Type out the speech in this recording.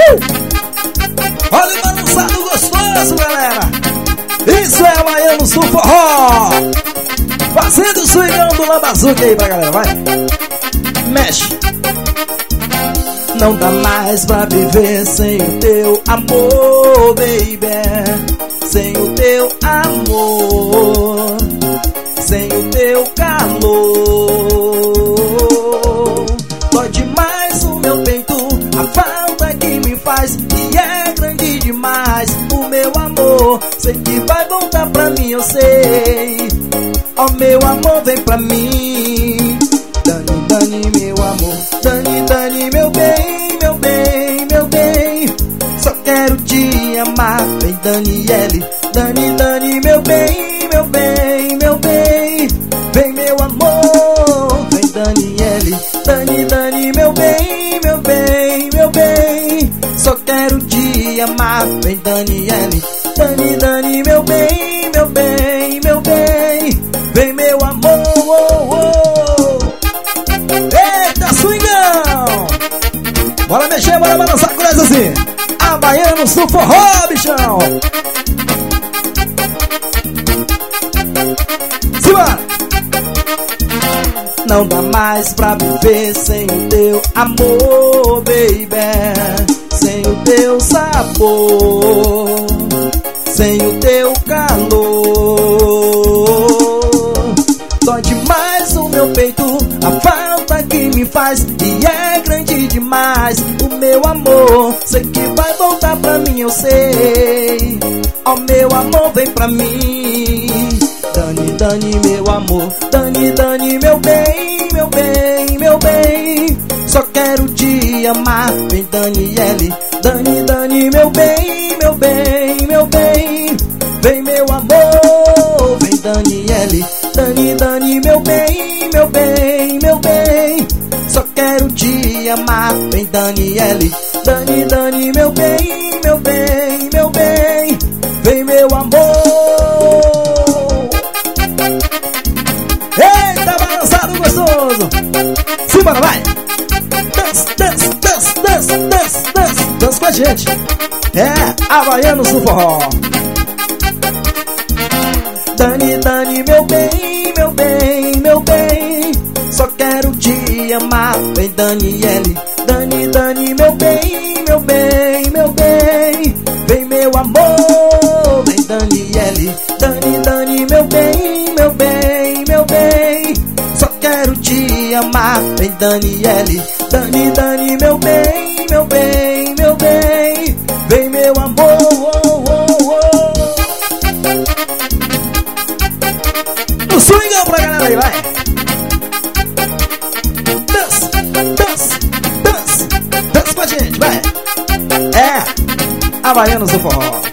Olha o balançado gostoso, galera. Isso é Havaianos do Forró. Fazendo o swingão do Lambazuca aí pra galera, vai. Mexe. Não dá mais pra viver sem o teu amor, baby. Sem o teu amor, sem o teu calor. Dói demais o meu peito, a falta que me faz, e é grande demais o meu amor. Sei que vai voltar pra mim, eu sei. Ó, meu amor, vem pra mim. Dani, Dani, meu amor. Dani, Dani, meu bem, meu bem, meu bem. Só quero te amar. Vem, Daniele. Dani, Dani, meu bem, meu bem, meu bem. Vem, meu amor. Vem, Daniele. Dani, Dani, meu bem, meu bem, meu bem. Só quero te amar. Vem, Daniele. Dani, Dani, meu bem, meu bem, meu bem. Vem, meu amor. Oh, oh. Eita, swingão! Bora mexer, bora balançar com nós assim. Havaianos do Forró, bichão. Simbora! Não dá mais pra viver sem o teu amor, baby. Sem o teu sabor, sem o teu calor. Dói demais o meu peito, a falta que me faz, e é grande demais o meu amor. Sei que vai voltar pra mim, eu sei. Ó, meu amor, vem pra mim. Dani, Dani, meu amor. Dani, Dani, meu bem, meu bem, meu bem. Só quero te amar. Vem, Daniele. Dani, Dani, meu bem, meu bem, meu bem. Vem, meu amor. Vem, Daniele. Dani, Dani, meu bem, meu bem, meu bem. Só quero te amar. Vem, Daniele. Dani, Dani, meu bem, meu bem, meu bem. Vem, meu amor. Eita, balançado gostoso. Simbora, vai. Dança, dança, dança, dança, dança, dança. Dança com a gente. É, Havaianos do Forró. Dani, Dani, meu bem, meu bem, meu bem. Só quero te amar. Vem, Daniele. Dani, Dani, meu bem, meu bem, meu bem. Vem, meu amor. Vem, Daniele. Dani, Dani, meu bem, meu bem, meu bem. Só quero te amar. Vem, Daniele. Dani, Dani, meu bem, meu bem, meu bem. Vem, meu amor. Oh, oh, oh. No swingão pra galera aí, vai. Dança, dança, dança, dança com a gente, vai. É, Havaianos do Forró.